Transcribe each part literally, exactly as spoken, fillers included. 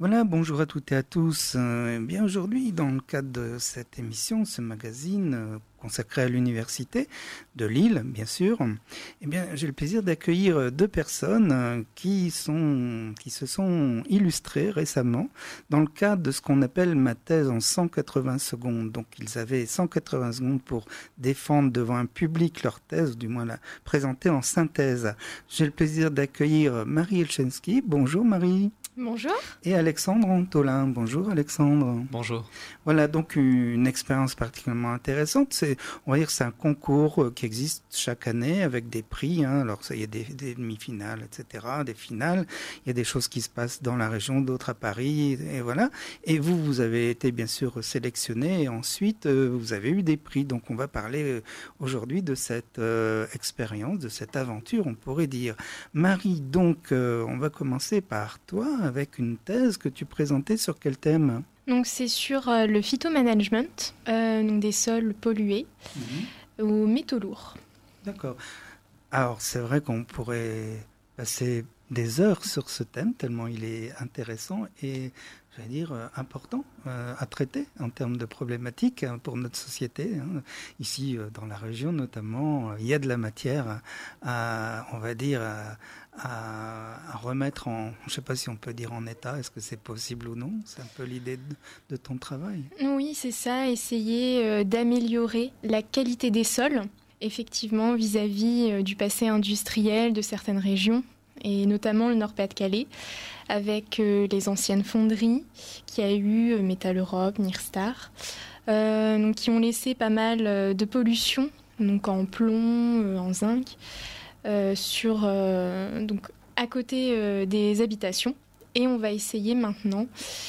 Voilà, bonjour à toutes et à tous. Euh, eh bien aujourd'hui, dans le cadre de cette émission, ce magazine euh, consacré à l'université de Lille, bien sûr, eh bien j'ai le plaisir d'accueillir deux personnes euh, qui sont, qui se sont illustrées récemment dans le cadre de ce qu'on appelle ma thèse en cent quatre-vingts secondes. Donc ils avaient cent quatre-vingts secondes pour défendre devant un public leur thèse, ou du moins la présenter en synthèse. J'ai le plaisir d'accueillir Marie Elchensky. Bonjour Marie. Bonjour. Et Alexandre Antolin. Bonjour Alexandre. Bonjour. Voilà donc une expérience particulièrement intéressante. C'est, on va dire, c'est un concours qui existe chaque année avec des prix. Hein. Alors ça, il y a des, des demi-finales, et cetera, des finales. Il y a des choses qui se passent dans la région, d'autres à Paris, et voilà. Et vous, vous avez été bien sûr sélectionné. Et ensuite, euh, vous avez eu des prix. Donc on va parler euh, aujourd'hui de cette euh, expérience, de cette aventure, on pourrait dire. Marie, donc, euh, on va commencer par toi, avec une thèse que tu présentais sur quel thème ? Donc c'est sur euh, le phytomanagement, euh, donc des sols pollués mmh. aux métaux lourds. D'accord. Alors c'est vrai qu'on pourrait passer des heures sur ce thème, tellement il est intéressant et, j'allais dire, euh, important euh, à traiter en termes de problématiques hein, pour notre société. Hein. Ici, euh, dans la région notamment, euh, il y a de la matière à, on va dire, à, à, à remettre en, je ne sais pas si on peut dire en état, est-ce que c'est possible ou non ? C'est un peu l'idée de, de ton travail. Oui, c'est ça, essayer euh, d'améliorer la qualité des sols, effectivement, vis-à-vis euh, du passé industriel de certaines régions, et notamment le Nord-Pas-de-Calais, avec euh, les anciennes fonderies qu'il y a eu, euh, Métal Europe, Nirstar, euh, donc, qui ont laissé pas mal euh, de pollution, donc en plomb, euh, en zinc, euh, sur, euh, donc, à côté euh, des habitations. Et on va essayer maintenant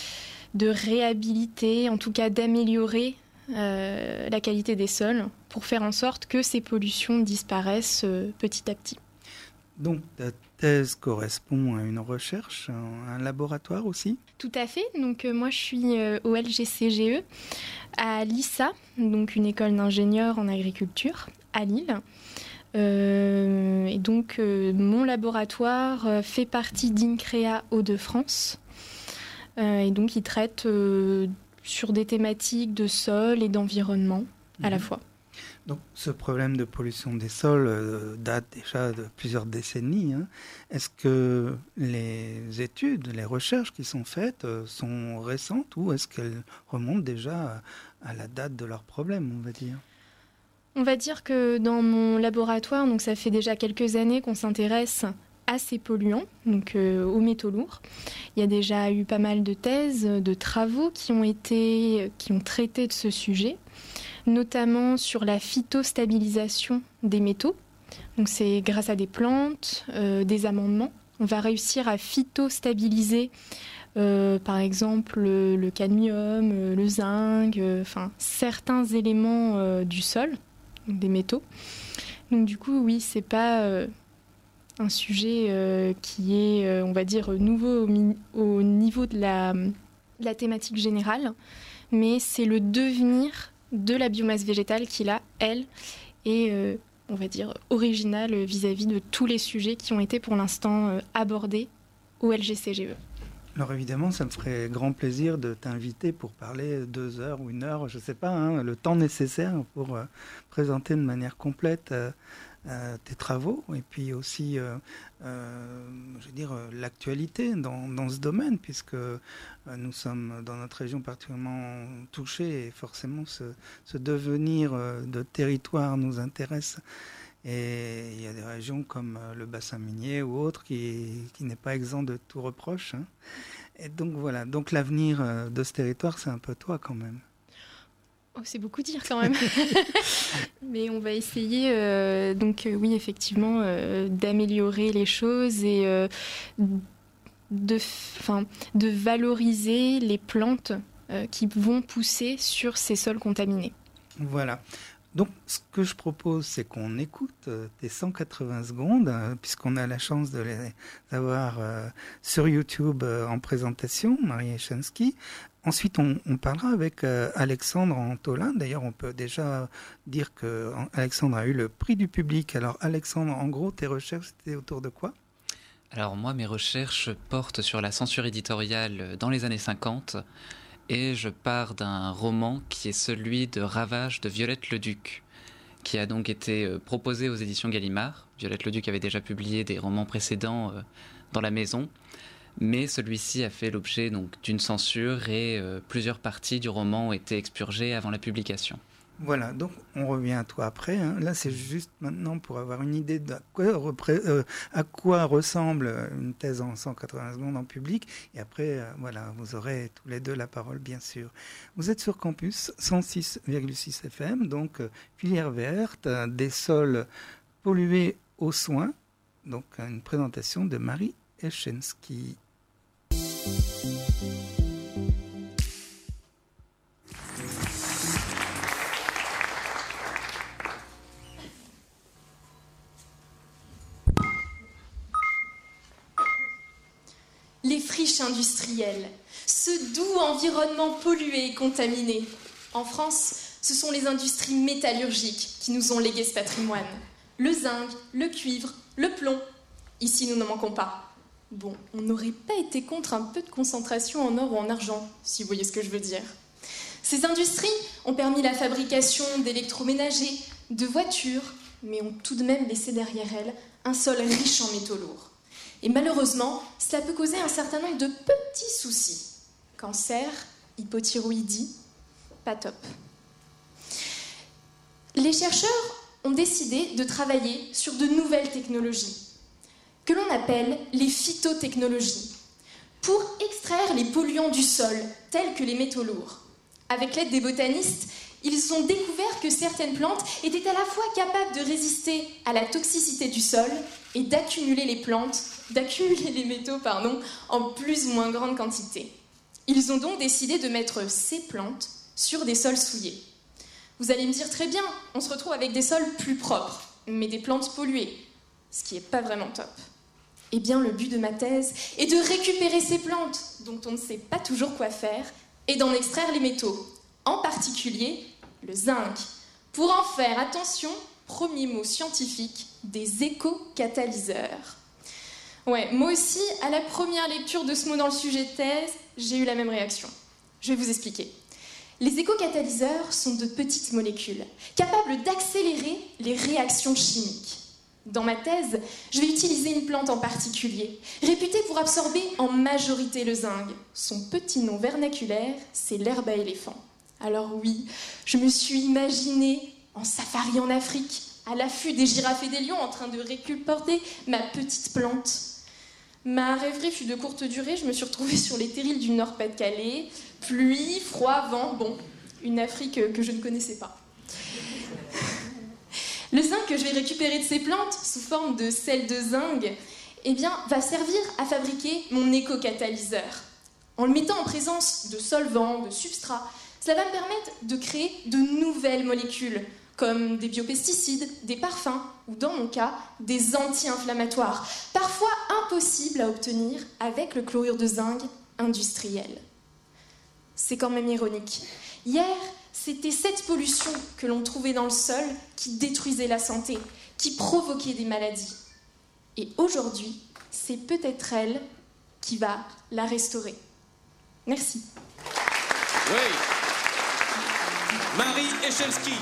de réhabiliter, en tout cas d'améliorer euh, la qualité des sols pour faire en sorte que ces pollutions disparaissent euh, petit à petit. Donc, ta thèse correspond à une recherche, un laboratoire aussi ? Tout à fait. Donc, euh, moi, je suis euh, au L G C G E, à l'I S A, donc une école d'ingénieurs en agriculture, à Lille. Euh, et donc, euh, mon laboratoire euh, fait partie d'INCREA Hauts-de-France. Euh, et donc, il traite euh, sur des thématiques de sol et d'environnement à mmh. la fois. Donc, ce problème de pollution des sols euh, date déjà de plusieurs décennies. Hein. Est-ce que les études, les recherches qui sont faites euh, sont récentes ou est-ce qu'elles remontent déjà à, à la date de leur problème, on va dire ? On va dire que dans mon laboratoire, donc ça fait déjà quelques années qu'on s'intéresse à ces polluants, donc euh, aux métaux lourds. Il y a déjà eu pas mal de thèses, de travaux qui ont été, qui ont traité de ce sujet, notamment sur la phytostabilisation des métaux. Donc c'est grâce à des plantes, euh, des amendements, on va réussir à phytostabiliser, euh, par exemple le, le cadmium, euh, le zinc, euh, enfin certains éléments euh, du sol, donc des métaux. Donc du coup, oui, c'est pas euh, un sujet euh, qui est, euh, on va dire, nouveau au, mi- au niveau de la, de la thématique générale, mais c'est le devenir de la biomasse végétale qui, là, elle, est, euh, on va dire, originale vis-à-vis de tous les sujets qui ont été pour l'instant euh, abordés au L G C G E. Alors évidemment, ça me ferait grand plaisir de t'inviter pour parler deux heures ou une heure, je ne sais pas, hein, le temps nécessaire pour euh, présenter de manière complète euh, euh, tes travaux et puis aussi, euh, euh, je veux dire, euh, l'actualité dans, dans ce domaine, puisque euh, nous sommes dans notre région particulièrement touchés et forcément ce, ce devenir euh, de territoire nous intéresse. Et il y a des régions comme le bassin minier ou autre qui, qui n'est pas exempt de tout reproche. Hein. Et donc voilà, donc l'avenir de ce territoire, c'est un peu toi quand même. Oh, c'est beaucoup dire quand même. Mais on va essayer, euh, donc euh, oui, effectivement, euh, d'améliorer les choses et euh, de, fin, de valoriser les plantes euh, qui vont pousser sur ces sols contaminés. Voilà. Donc, ce que je propose, c'est qu'on écoute tes cent quatre-vingts secondes, euh, puisqu'on a la chance de les avoir euh, sur YouTube euh, en présentation, Marie Elchensky. Ensuite, on, on parlera avec euh, Alexandre Antolin. D'ailleurs, on peut déjà dire qu'Alexandre a eu le prix du public. Alors, Alexandre, en gros, tes recherches, c'était autour de quoi ? Alors moi, mes recherches portent sur la censure éditoriale dans les années cinquante et je pars d'un roman qui est celui de Ravage de Violette Leduc, qui a donc été proposé aux éditions Gallimard. Violette Leduc avait déjà publié des romans précédents dans la maison, mais celui-ci a fait l'objet donc d'une censure et euh, plusieurs parties du roman ont été expurgées avant la publication. Voilà, donc on revient à toi après. Hein. Là, c'est juste maintenant pour avoir une idée de à quoi, repré- euh, à quoi ressemble une thèse en cent quatre-vingts secondes en public. Et après, euh, voilà, vous aurez tous les deux la parole, bien sûr. Vous êtes sur Campus cent six virgule six F M, donc euh, filière verte, euh, des sols pollués aux soins. Donc une présentation de Marie Eshensky. Les friches industrielles, ce doux environnement pollué et contaminé. En France, ce sont les industries métallurgiques qui nous ont légué ce patrimoine. Le zinc, le cuivre, le plomb. Ici, nous n'en manquons pas. Bon, on n'aurait pas été contre un peu de concentration en or ou en argent, si vous voyez ce que je veux dire. Ces industries ont permis la fabrication d'électroménagers, de voitures, mais ont tout de même laissé derrière elles un sol riche en métaux lourds. Et malheureusement, cela peut causer un certain nombre de petits soucis. Cancer, hypothyroïdie, pas top. Les chercheurs ont décidé de travailler sur de nouvelles technologies, que l'on appelle les phytotechnologies, pour extraire les polluants du sol, tels que les métaux lourds. Avec l'aide des botanistes, ils ont découvert que certaines plantes étaient à la fois capables de résister à la toxicité du sol et d'accumuler les plantes, d'accumuler les métaux, pardon, en plus ou moins grande quantité. Ils ont donc décidé de mettre ces plantes sur des sols souillés. Vous allez me dire très bien, on se retrouve avec des sols plus propres, mais des plantes polluées, ce qui n'est pas vraiment top. Eh bien, le but de ma thèse est de récupérer ces plantes, dont on ne sait pas toujours quoi faire, et d'en extraire les métaux, en particulier le zinc, pour en faire, attention, premier mot scientifique, des éco-catalyseurs. Ouais, moi aussi, à la première lecture de ce mot dans le sujet de thèse, j'ai eu la même réaction. Je vais vous expliquer. Les éco-catalyseurs sont de petites molécules, capables d'accélérer les réactions chimiques. Dans ma thèse, je vais utiliser une plante en particulier, réputée pour absorber en majorité le zinc. Son petit nom vernaculaire, c'est l'herbe à éléphant. Alors oui, je me suis imaginée en safari en Afrique, à l'affût des girafes et des lions, en train de récupérer ma petite plante. Ma rêverie fut de courte durée, je me suis retrouvée sur les terrils du Nord-Pas-de-Calais, pluie, froid, vent, bon, une Afrique que je ne connaissais pas. Le zinc que je vais récupérer de ces plantes, sous forme de sel de zinc, eh bien, va servir à fabriquer mon éco-catalyseur. En le mettant en présence de solvants, de substrats, cela va me permettre de créer de nouvelles molécules, comme des biopesticides, des parfums, ou dans mon cas, des anti-inflammatoires, parfois impossibles à obtenir avec le chlorure de zinc industriel. C'est quand même ironique. Hier, c'était cette pollution que l'on trouvait dans le sol qui détruisait la santé, qui provoquait des maladies. Et aujourd'hui, c'est peut-être elle qui va la restaurer. Merci. Oui. Marie Eshensky.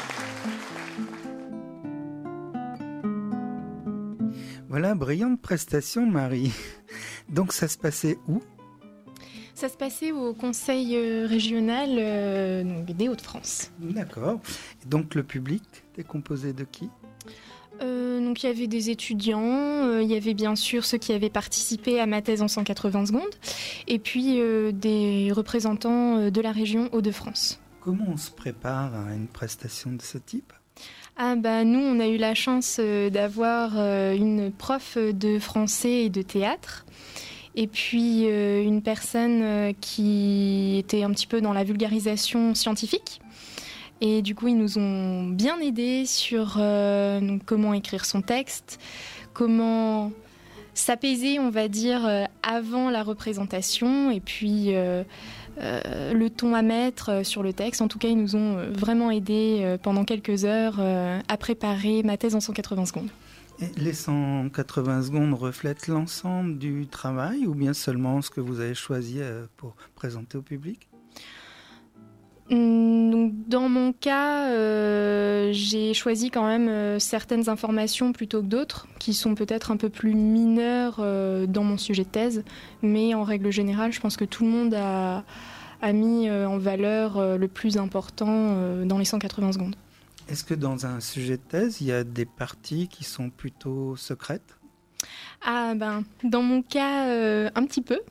Voilà, brillante prestation, Marie. Donc, ça se passait où ? Ça se passait au conseil régional euh, des Hauts-de-France. D'accord. Et donc, le public est composé de qui ? Euh, donc il y avait des étudiants, euh, il y avait bien sûr ceux qui avaient participé à ma thèse en cent quatre-vingts secondes, et puis euh, des représentants de la région Hauts-de-France. Comment on se prépare à une prestation de ce type ? Ah bah nous on a eu la chance euh, d'avoir euh, une prof de français et de théâtre, et puis euh, une personne euh, qui était un petit peu dans la vulgarisation scientifique. Et du coup, ils nous ont bien aidés sur euh, donc, comment écrire son texte, comment s'apaiser, on va dire, euh, avant la représentation, et puis euh, euh, le ton à mettre sur le texte. En tout cas, ils nous ont vraiment aidés euh, pendant quelques heures euh, à préparer ma thèse en cent quatre-vingts secondes. Et les cent quatre-vingts secondes reflètent l'ensemble du travail ou bien seulement ce que vous avez choisi pour présenter au public ? Donc, dans mon cas, euh, j'ai choisi quand même euh, certaines informations plutôt que d'autres, qui sont peut-être un peu plus mineures euh, dans mon sujet de thèse. Mais en règle générale, je pense que tout le monde a, a mis euh, en valeur euh, le plus important euh, dans les cent quatre-vingts secondes. Est-ce que dans un sujet de thèse, il y a des parties qui sont plutôt secrètes ? Ah ben, dans mon cas, euh, un petit peu.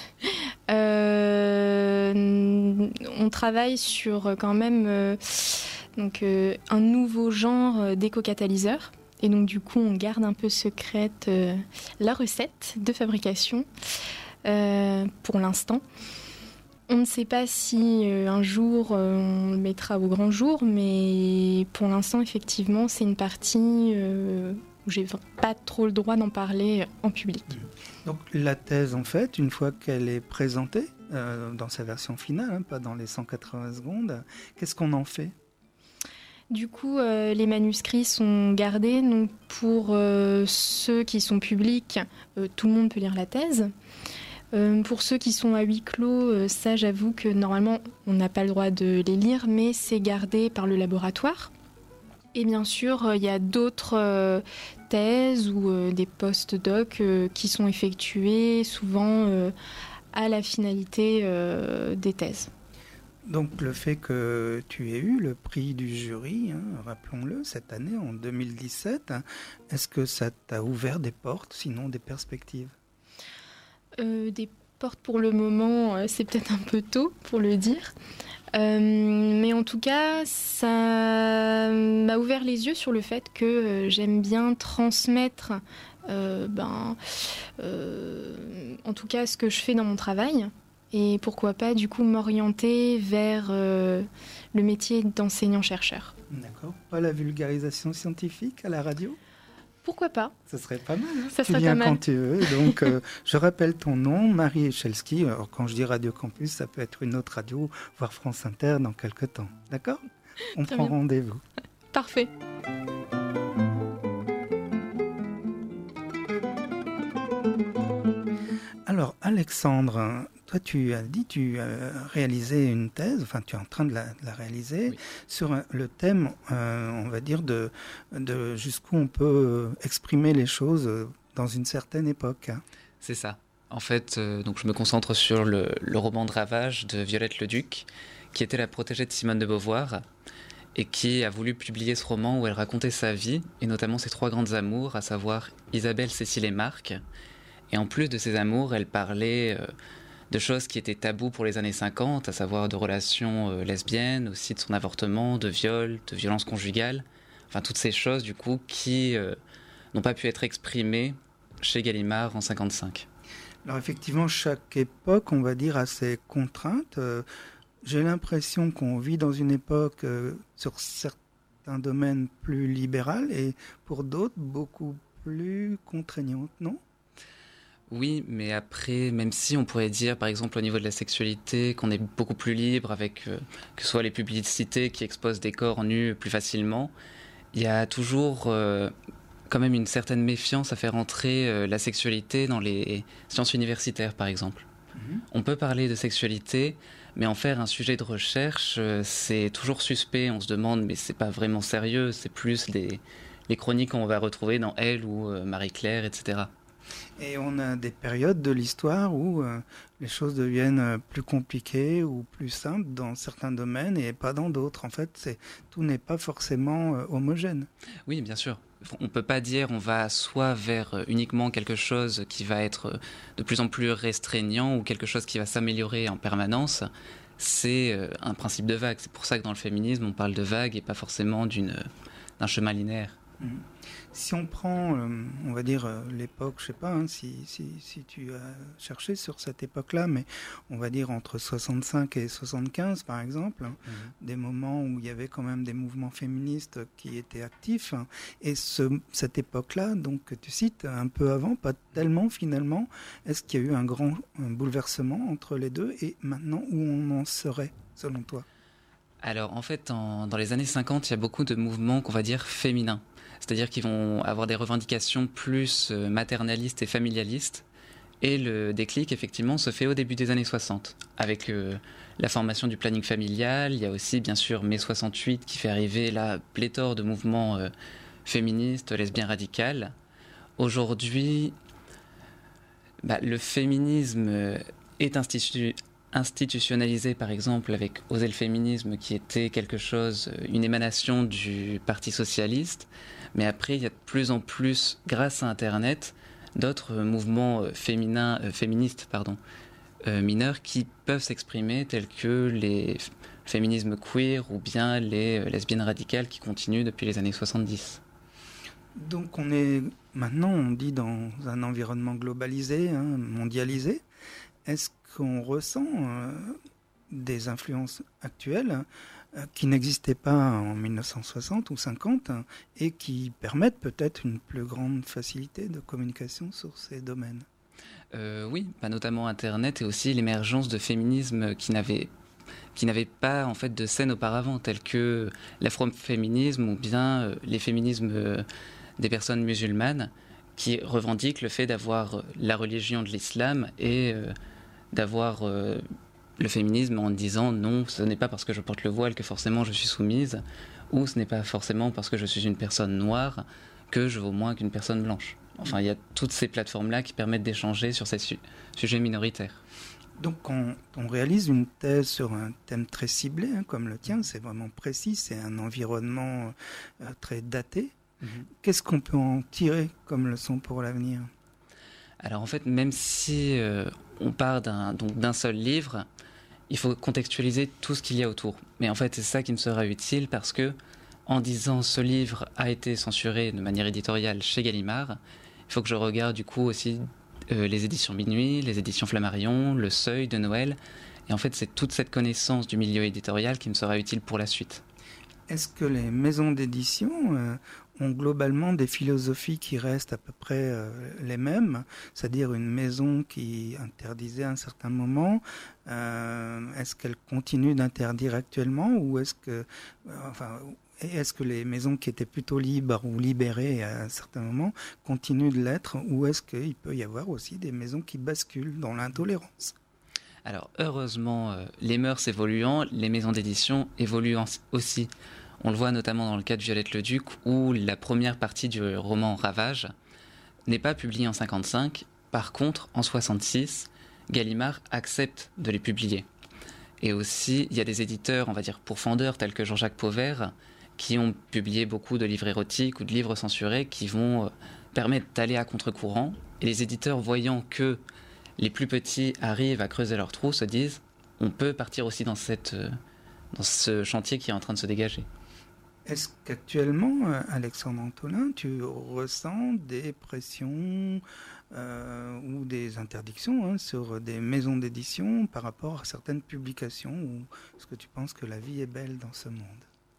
Euh, on travaille sur quand même euh, donc, euh, un nouveau genre d'éco-catalyseur. Et donc du coup, on garde un peu secrète euh, la recette de fabrication euh, pour l'instant. On ne sait pas si euh, un jour euh, on le mettra au grand jour, mais pour l'instant, effectivement, c'est une partie euh, où j'ai pas trop le droit d'en parler en public. Donc la thèse, en fait, une fois qu'elle est présentée, euh, dans sa version finale, hein, pas dans les cent quatre-vingts secondes, qu'est-ce qu'on en fait ? Du coup, euh, les manuscrits sont gardés. Donc pour euh, ceux qui sont publics, euh, tout le monde peut lire la thèse. Euh, pour ceux qui sont à huis clos, euh, ça j'avoue que normalement on n'a pas le droit de les lire, mais c'est gardé par le laboratoire. Et bien sûr, il euh, y a d'autres euh, thèses ou euh, des post-doc euh, qui sont effectués souvent euh, à la finalité euh, des thèses. Donc le fait que tu aies eu le prix du jury, hein, rappelons-le, cette année, en deux mille dix-sept, hein, est-ce que ça t'a ouvert des portes, sinon des perspectives ? Euh, des portes pour le moment, euh, c'est peut-être un peu tôt pour le dire. Euh, mais en tout cas, ça m'a ouvert les yeux sur le fait que euh, j'aime bien transmettre euh, ben, euh, en tout cas ce que je fais dans mon travail. Et pourquoi pas du coup m'orienter vers euh, le métier d'enseignant-chercheur. D'accord. Pas la vulgarisation scientifique à la radio ? Pourquoi pas ? Ça serait pas mal. Hein, ça tu serait viens pas mal. quand tu veux. Donc, euh, je rappelle ton nom, Marie Echelski. Alors, quand je dis Radio Campus, ça peut être une autre radio, voire France Inter dans quelques temps. D'accord ? On Très prend bien. rendez-vous. Parfait. Alors, Alexandre, toi, tu as dit, tu as réalisé une thèse, enfin, tu es en train de la, de la réaliser, oui, sur le thème, euh, on va dire, de, de jusqu'où on peut exprimer les choses dans une certaine époque. C'est ça. En fait, euh, donc je me concentre sur le, le roman de Ravage de Violette Leduc, qui était la protégée de Simone de Beauvoir, et qui a voulu publier ce roman où elle racontait sa vie, et notamment ses trois grandes amours, à savoir Isabelle, Cécile et Marc. Et en plus de ces amours, elle parlait euh, de choses qui étaient tabous pour les années cinquante, à savoir de relations euh, lesbiennes, aussi de son avortement, de viol, de violence conjugale. Enfin, toutes ces choses, du coup, qui euh, n'ont pas pu être exprimées chez Gallimard en cinquante-cinq. Alors effectivement, chaque époque, on va dire, a ses contraintes. Euh, j'ai l'impression qu'on vit dans une époque, euh, sur certains domaines, plus libérale et pour d'autres, beaucoup plus contraignante, non ? Oui, mais après, même si on pourrait dire, par exemple, au niveau de la sexualité, qu'on est beaucoup plus libre avec euh, que ce soit les publicités qui exposent des corps nus plus facilement, il y a toujours euh, quand même une certaine méfiance à faire entrer euh, la sexualité dans les sciences universitaires, par exemple. Mm-hmm. On peut parler de sexualité, mais en faire un sujet de recherche, euh, c'est toujours suspect. On se demande, mais c'est pas vraiment sérieux, c'est plus les, les chroniques qu'on va retrouver dans Elle ou euh, Marie-Claire, et cetera. Et on a des périodes de l'histoire où euh, les choses deviennent euh, plus compliquées ou plus simples dans certains domaines et pas dans d'autres. En fait, c'est, tout n'est pas forcément euh, homogène. Oui, bien sûr. On ne peut pas dire on va soit vers euh, uniquement quelque chose qui va être euh, de plus en plus restreignant ou quelque chose qui va s'améliorer en permanence. C'est euh, un principe de vague. C'est pour ça que dans le féminisme, on parle de vague et pas forcément d'une, euh, d'un chemin linéaire. Mmh. Si on prend, euh, on va dire, euh, l'époque, je ne sais pas hein, si, si, si tu as cherché sur cette époque-là, mais on va dire entre soixante-cinq et soixante-quinze, par exemple, hein, mmh. des moments où il y avait quand même des mouvements féministes qui étaient actifs. Hein, et ce, cette époque-là, donc que tu cites, un peu avant, pas tellement finalement, est-ce qu'il y a eu un grand un bouleversement entre les deux et maintenant où on en serait, selon toi ? Alors en fait, en, dans les années cinquante, il y a beaucoup de mouvements qu'on va dire féminins. C'est-à-dire qu'ils vont avoir des revendications plus euh, maternalistes et familialistes. Et le déclic, effectivement, se fait au début des années soixante, avec euh, la formation du planning familial. Il y a aussi, bien sûr, mai soixante-huit qui fait arriver la pléthore de mouvements euh, féministes, lesbiens radicales. Aujourd'hui, bah, le féminisme est institu- institutionnalisé, par exemple, avec Oser le féminisme, qui était quelque chose, une émanation du Parti socialiste. Mais après, il y a de plus en plus, grâce à Internet, d'autres mouvements féminins, euh, féministes pardon, euh, mineurs qui peuvent s'exprimer, tels que les f- féminismes queer ou bien les euh, lesbiennes radicales qui continuent depuis les années soixante-dix. Donc on est maintenant, on dit, dans un environnement globalisé, hein, mondialisé. Est-ce qu'on ressent euh, des influences actuelles euh, qui n'existaient pas en mille neuf cent soixante ou cinquante hein, et qui permettent peut-être une plus grande facilité de communication sur ces domaines? Euh, oui, bah, notamment Internet et aussi l'émergence de féminismes qui n'avaient qui n'avaient pas en fait de scène auparavant, tels que l'afroféminisme ou bien euh, les féminismes euh, des personnes musulmanes qui revendiquent le fait d'avoir euh, la religion de l'islam et euh, d'avoir euh, le féminisme en disant non, ce n'est pas parce que je porte le voile que forcément je suis soumise, ou ce n'est pas forcément parce que je suis une personne noire que je vaux moins qu'une personne blanche. Enfin, il y a toutes ces plateformes-là qui permettent d'échanger sur ces su- sujets minoritaires. Donc quand on réalise une thèse sur un thème très ciblé, hein, comme le tien, c'est vraiment précis, c'est un environnement euh, très daté. Mm-hmm. Qu'est-ce qu'on peut en tirer comme leçon pour l'avenir? Alors en fait, même si euh, on part d'un, donc, d'un seul livre, il faut contextualiser tout ce qu'il y a autour. Mais en fait, c'est ça qui me sera utile parce que, en disant ce livre a été censuré de manière éditoriale chez Gallimard, il faut que je regarde du coup aussi euh, les éditions Minuit, les éditions Flammarion, le Seuil de Noël. Et en fait, c'est toute cette connaissance du milieu éditorial qui me sera utile pour la suite. Est-ce que les maisons d'édition euh, ont globalement des philosophies qui restent à peu près euh, les mêmes, c'est-à-dire une maison qui interdisait à un certain moment, euh, est-ce qu'elle continue d'interdire actuellement ou est-ce que, euh, enfin, est-ce que les maisons qui étaient plutôt libres ou libérées à un certain moment continuent de l'être ou est-ce qu'il peut y avoir aussi des maisons qui basculent dans l'intolérance? Alors heureusement, euh, les mœurs évoluant, les maisons d'édition évoluent aussi. On le voit notamment dans le cas de Violette le Duc, où la première partie du roman Ravage n'est pas publiée en cinquante-cinq. Par contre, en soixante-six, Gallimard accepte de les publier. Et aussi, il y a des éditeurs, on va dire pourfendeurs, tels que Jean-Jacques Pauvert, qui ont publié beaucoup de livres érotiques ou de livres censurés qui vont permettre d'aller à contre-courant. Et les éditeurs, voyant que les plus petits arrivent à creuser leur trou, se disent on peut partir aussi dans, cette, dans ce chantier qui est en train de se dégager. Est-ce qu'actuellement, Alexandre Antolin, tu ressens des pressions euh, ou des interdictions hein, sur des maisons d'édition par rapport à certaines publications ou est-ce que tu penses que la vie est belle dans ce monde?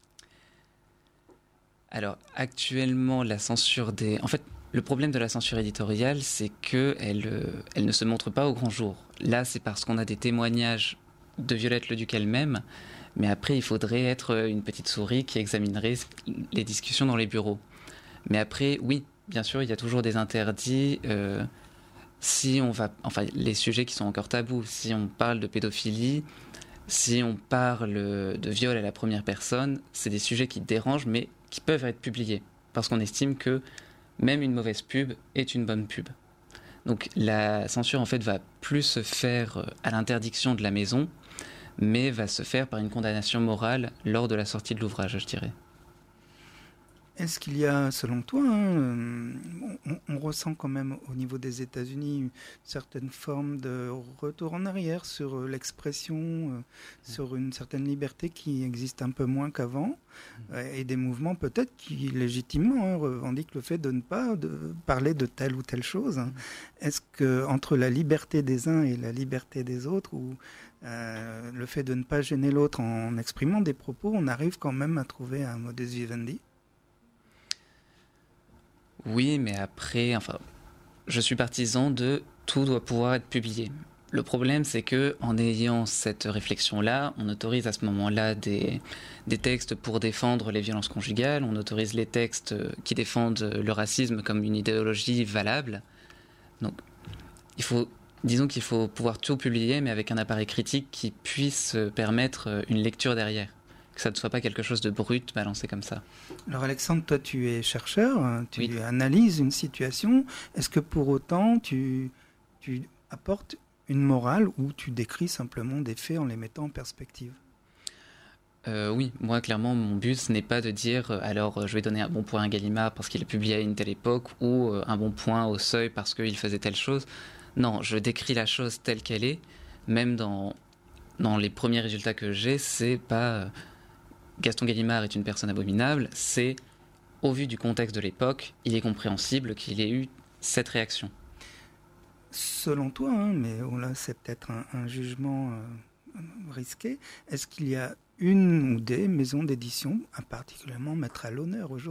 Alors, actuellement, la censure des... En fait, le problème de la censure éditoriale, c'est qu'elle euh, elle ne se montre pas au grand jour. Là, c'est parce qu'on a des témoignages de Violette le Duc elle-même, mais après, il faudrait être une petite souris qui examinerait les discussions dans les bureaux. Mais après, oui, bien sûr, il y a toujours des interdits. Euh, si on va... Enfin, les sujets qui sont encore tabous, si on parle de pédophilie, si on parle de viol à la première personne, c'est des sujets qui dérangent, mais qui peuvent être publiés, parce qu'on estime que même une mauvaise pub est une bonne pub. Donc la censure en fait va plus se faire à l'interdiction de la maison, mais va se faire par une condamnation morale lors de la sortie de l'ouvrage, je dirais. Est-ce qu'il y a, selon toi, hein, on, on ressent quand même au niveau des États-Unis une certaine forme de retour en arrière sur l'expression, euh, sur une certaine liberté qui existe un peu moins qu'avant, euh, et des mouvements peut-être qui légitimement hein, revendiquent le fait de ne pas de parler de telle ou telle chose. Hein. Est-ce que entre la liberté des uns et la liberté des autres, ou euh, le fait de ne pas gêner l'autre en exprimant des propos, on arrive quand même à trouver un modus vivendi? Oui, mais après, enfin, je suis partisan de tout doit pouvoir être publié. le problème, c'est que en ayant cette réflexion-là, on autorise à ce moment-là des, des textes pour défendre les violences conjugales, on autorise les textes qui défendent le racisme comme une idéologie valable. Donc, il faut, disons qu'il faut pouvoir tout publier, mais avec un appareil critique qui puisse permettre une lecture derrière. Que ça ne soit pas quelque chose de brut balancé comme ça. Alors Alexandre, toi tu es chercheur, tu oui. analyses une situation. Est-ce que pour autant tu, tu apportes une morale ou tu décris simplement des faits en les mettant en perspective ? euh, Oui, moi clairement mon but ce n'est pas de dire euh, alors euh, je vais donner un bon point à Gallimard parce qu'il a publié à une telle époque ou euh, un bon point au Seuil parce qu'il faisait telle chose. Non, je décris la chose telle qu'elle est, même dans, dans les premiers résultats que j'ai, c'est pas... Euh, Gaston Gallimard est une personne abominable, c'est, au vu du contexte de l'époque, il est compréhensible qu'il ait eu cette réaction. Selon toi, hein, mais oh là, c'est peut-être un, un jugement euh, risqué, est-ce qu'il y a une ou des maisons d'édition à particulièrement mettre à l'honneur aujourd'hui ?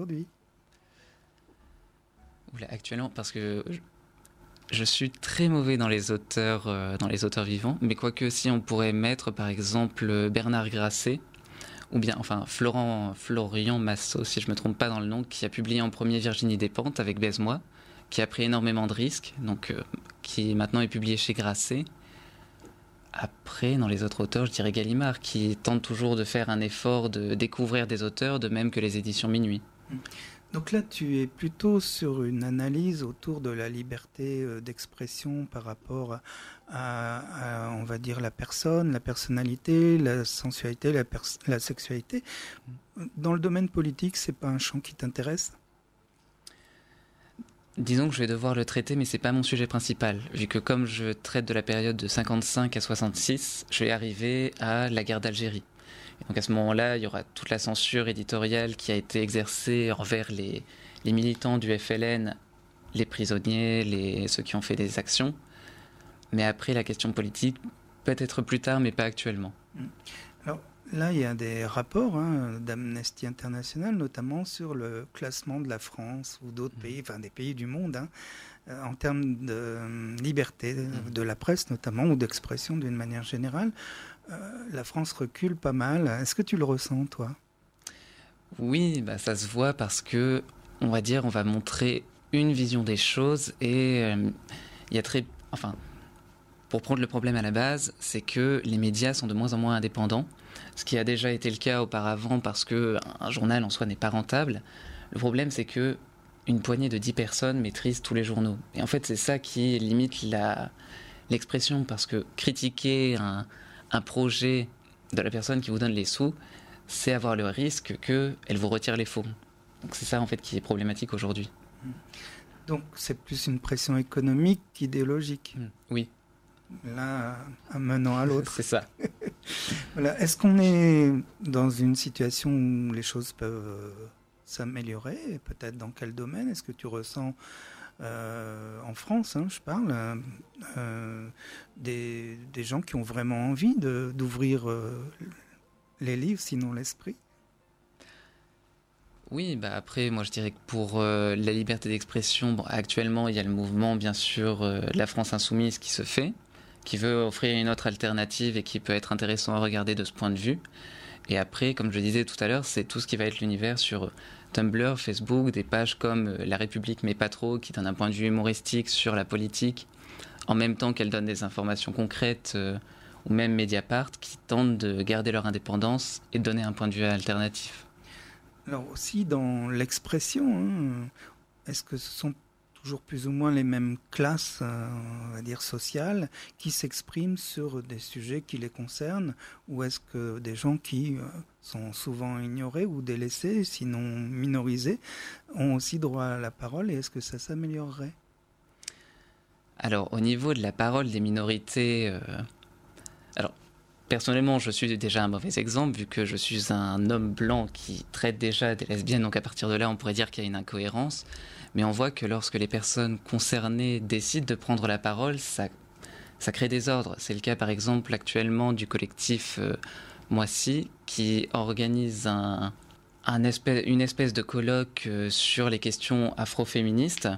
Oula, actuellement, parce que je, je suis très mauvais dans les auteurs, euh, dans les auteurs vivants, mais quoique si on pourrait mettre par exemple Bernard Grasset, ou bien, enfin, Florent, Florian Massot, si je ne me trompe pas dans le nom, qui a publié en premier Virginie Despentes avec Baise-moi, qui a pris énormément de risques, donc euh, qui maintenant est publié chez Grasset. Après, dans les autres auteurs, je dirais Gallimard, qui tente toujours de faire un effort de découvrir des auteurs, de même que les éditions Minuit. Donc là, tu es plutôt sur une analyse autour de la liberté d'expression par rapport à, à, on va dire, la personne, la personnalité, la sensualité, la, pers- la sexualité. Dans le domaine politique, c'est pas un champ qui t'intéresse ? Disons que je vais devoir le traiter, mais c'est pas mon sujet principal, vu que comme je traite de la période de cinquante-cinq à soixante-six, je vais arriver à la guerre d'Algérie. Et donc à ce moment-là, il y aura toute la censure éditoriale qui a été exercée envers les, les militants du F L N, les prisonniers, les, ceux qui ont fait des actions. Mais après, la question politique, peut-être plus tard, mais pas actuellement. Alors là, il y a des rapports hein, d'Amnesty International, notamment sur le classement de la France ou d'autres pays, enfin des pays du monde, hein, en termes de liberté de la presse notamment, ou d'expression d'une manière générale. Euh, la France recule pas mal. Est-ce que tu le ressens, toi ? Oui, bah, ça se voit parce que, on va dire, on va montrer une vision des choses et il euh, y a très... Enfin, pour prendre le problème à la base, c'est que les médias sont de moins en moins indépendants, ce qui a déjà été le cas auparavant parce qu'un journal en soi n'est pas rentable. Le problème, c'est que une poignée de dix personnes maîtrisent tous les journaux. Et en fait, c'est ça qui limite la, l'expression, parce que critiquer un, un projet de la personne qui vous donne les sous, c'est avoir le risque qu'elle vous retire les fonds. Donc c'est ça, en fait, qui est problématique aujourd'hui. Donc c'est plus une pression économique qu'idéologique. Mmh, oui. L'un menant à l'autre. C'est ça. Voilà. Est-ce qu'on est dans une situation où les choses peuvent s'améliorer ? Et peut-être dans quel domaine ? Est-ce que tu ressens, euh, en France, hein, je parle, euh, des, des gens qui ont vraiment envie de, d'ouvrir euh, les livres, sinon l'esprit ? Oui, bah après, moi je dirais que pour euh, la liberté d'expression, bon, actuellement il y a le mouvement, bien sûr, euh, La France Insoumise qui se fait, qui veut offrir une autre alternative et qui peut être intéressant à regarder de ce point de vue. Et après, comme je disais tout à l'heure, c'est tout ce qui va être l'univers sur Tumblr, Facebook, des pages comme La République mais pas trop, qui donne un point de vue humoristique sur la politique, en même temps qu'elle donne des informations concrètes, euh, ou même Mediapart, qui tentent de garder leur indépendance et de donner un point de vue alternatif. Alors aussi dans l'expression, hein, est-ce que ce sont toujours plus ou moins les mêmes classes, euh, on va dire sociales, qui s'expriment sur des sujets qui les concernent, ou est-ce que des gens qui euh, sont souvent ignorés ou délaissés, sinon minorisés, ont aussi droit à la parole, et est-ce que ça s'améliorerait ? Alors au niveau de la parole des minorités, euh, alors personnellement, je suis déjà un mauvais exemple, vu que je suis un homme blanc qui traite déjà des lesbiennes, donc à partir de là, on pourrait dire qu'il y a une incohérence. Mais on voit que lorsque les personnes concernées décident de prendre la parole, ça, ça crée des ordres. C'est le cas, par exemple, actuellement du collectif euh, Moissy, qui organise un, un espèce, une espèce de colloque euh, sur les questions afroféministes,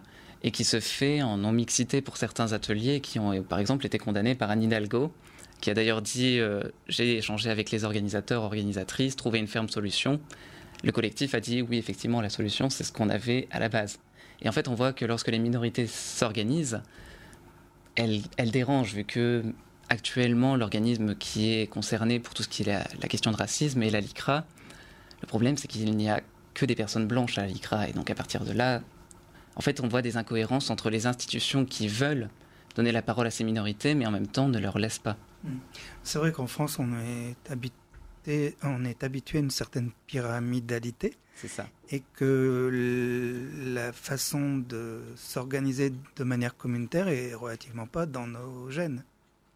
et qui se fait en non-mixité pour certains ateliers qui ont par exemple été condamnés par Anne Hidalgo, qui a d'ailleurs dit euh, « j'ai échangé avec les organisateurs, organisatrices, trouvé une ferme solution ». Le collectif a dit « oui, effectivement, la solution, c'est ce qu'on avait à la base ». Et en fait, on voit que lorsque les minorités s'organisent, elles, elles dérangent, vu que actuellement, l'organisme qui est concerné pour tout ce qui est la, la question de racisme est la LICRA. Le problème, c'est qu'il n'y a que des personnes blanches à la LICRA. Et donc, à partir de là, en fait, on voit des incohérences entre les institutions qui veulent donner la parole à ces minorités, mais en même temps ne leur laissent pas. C'est vrai qu'en France, on est habitué, on est habitué à une certaine pyramidalité. C'est ça. Et que le, la façon de s'organiser de manière communautaire est relativement pas dans nos gènes.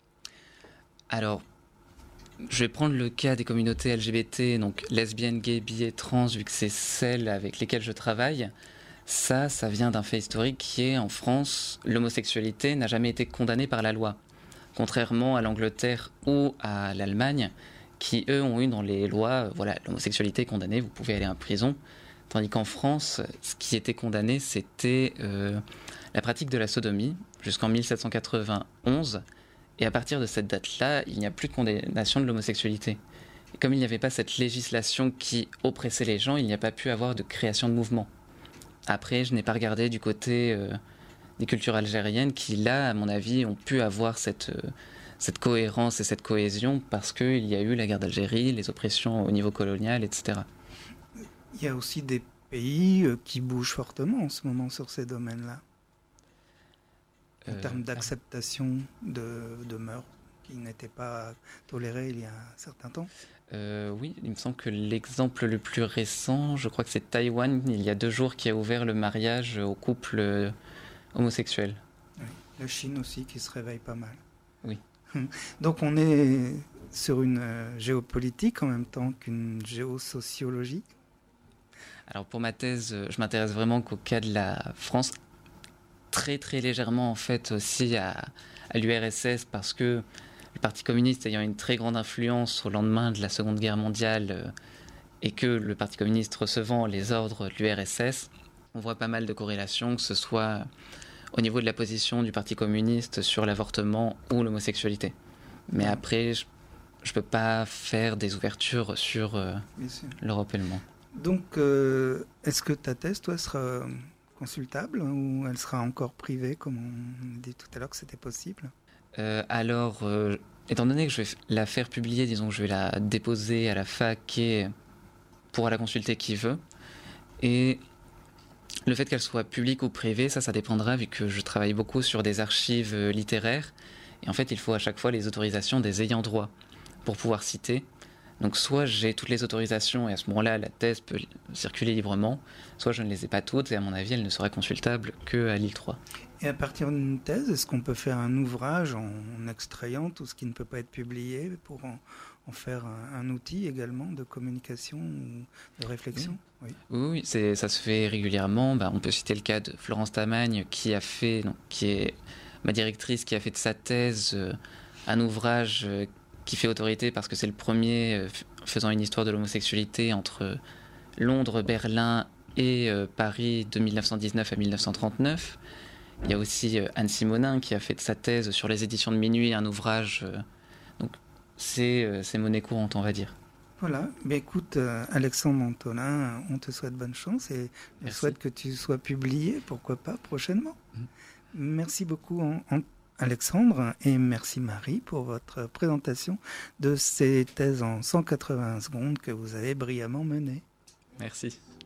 Alors, je vais prendre le cas des communautés L G B T, donc lesbiennes, gays, bi et trans, vu que c'est celles avec lesquelles je travaille. Ça, ça vient d'un fait historique qui est, en France, l'homosexualité n'a jamais été condamnée par la loi. Contrairement à l'Angleterre ou à l'Allemagne, qui, eux, ont eu dans les lois, euh, voilà, l'homosexualité est condamnée, vous pouvez aller en prison. Tandis qu'en France, ce qui était condamné, c'était euh, la pratique de la sodomie, jusqu'en mille sept cent quatre-vingt-onze. Et à partir de cette date-là, il n'y a plus de condamnation de l'homosexualité. Et comme il n'y avait pas cette législation qui oppressait les gens, il n'y a pas pu avoir de création de mouvement. Après, je n'ai pas regardé du côté euh, des cultures algériennes qui, là, à mon avis, ont pu avoir cette, euh, cette cohérence et cette cohésion parce qu'il y a eu la guerre d'Algérie, les oppressions au niveau colonial, et cetera. Il y a aussi des pays euh, qui bougent fortement en ce moment sur ces domaines-là. En Euh, termes d'acceptation de, de mœurs qui n'étaient pas tolérées il y a un certain temps. Euh, oui, il me semble que l'exemple le plus récent, je crois que c'est Taïwan, il y a deux jours, qui a ouvert le mariage aux couples euh, homosexuels. Oui. La Chine aussi qui se réveille pas mal. Oui. Donc on est sur une euh, géopolitique en même temps qu'une géosociologie. Alors pour ma thèse, euh, je m'intéresse vraiment qu'au cas de la France, très très légèrement en fait aussi à, à l'U R S S, parce que le Parti communiste ayant une très grande influence au lendemain de la Seconde Guerre mondiale euh, et que le Parti communiste recevant les ordres de l'U R S S, on voit pas mal de corrélations, que ce soit au niveau de la position du Parti communiste sur l'avortement ou l'homosexualité. Mais après, je ne peux pas faire des ouvertures sur euh, l'Europe et le monde. Donc, euh, est-ce que ta thèse, toi, sera consultable ou elle sera encore privée, comme on dit tout à l'heure que c'était possible ? Euh, alors, euh, étant donné que je vais la faire publier, disons que je vais la déposer à la fac et pourra la consulter qui veut. Et le fait qu'elle soit publique ou privée, ça, ça dépendra vu que je travaille beaucoup sur des archives euh, littéraires. Et en fait, il faut à chaque fois les autorisations des ayants droit pour pouvoir citer. Donc soit j'ai toutes les autorisations et à ce moment-là, la thèse peut circuler librement, soit je ne les ai pas toutes et à mon avis, elle ne sera consultable qu'à l'I L trois. Et à partir d'une thèse, est-ce qu'on peut faire un ouvrage en, en extrayant tout ce qui ne peut pas être publié pour en, en faire un, un outil également de communication ou de réflexion ? Oui, oui, oui c'est, ça se fait régulièrement. Bah, on peut citer le cas de Florence Tamagne qui a fait, donc, qui est ma directrice, qui a fait de sa thèse euh, un ouvrage euh, qui fait autorité parce que c'est le premier euh, faisant une histoire de l'homosexualité entre Londres, Berlin et euh, Paris de mille neuf cent dix-neuf à mille neuf cent trente-neuf. Il y a aussi euh, Anne Simonin qui a fait de sa thèse sur les éditions de Minuit un ouvrage. Euh, donc c'est, euh, c'est monnaie courante, on va dire. Voilà. Mais écoute, euh, Alexandre Antolin, on te souhaite bonne chance et je Merci. souhaite que tu sois publié, pourquoi pas, prochainement. Mmh. Merci beaucoup, en, en Alexandre, et merci Marie pour votre présentation de ces thèses en cent quatre-vingts secondes que vous avez brillamment menées. Merci.